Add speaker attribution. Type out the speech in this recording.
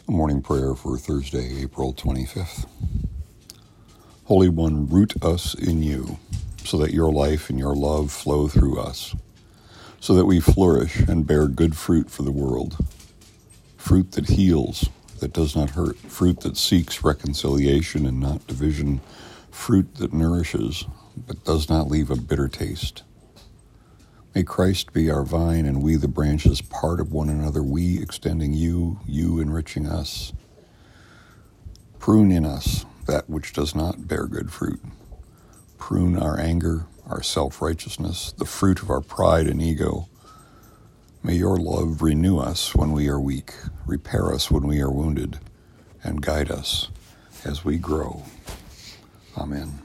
Speaker 1: A morning prayer for Thursday, April 25th. Holy One, root us in you, so that your life and your love flow through us, so that we flourish and bear good fruit for the world. Fruit that heals, that does not hurt, fruit that seeks reconciliation and not division, fruit that nourishes, but does not leave a bitter taste. May Christ be our vine and we the branches, part of one another, we extending you, you enriching us. Prune in us that which does not bear good fruit. Prune our anger, our self-righteousness, the fruit of our pride and ego. May your love renew us when we are weak, repair us when we are wounded, and guide us as we grow. Amen.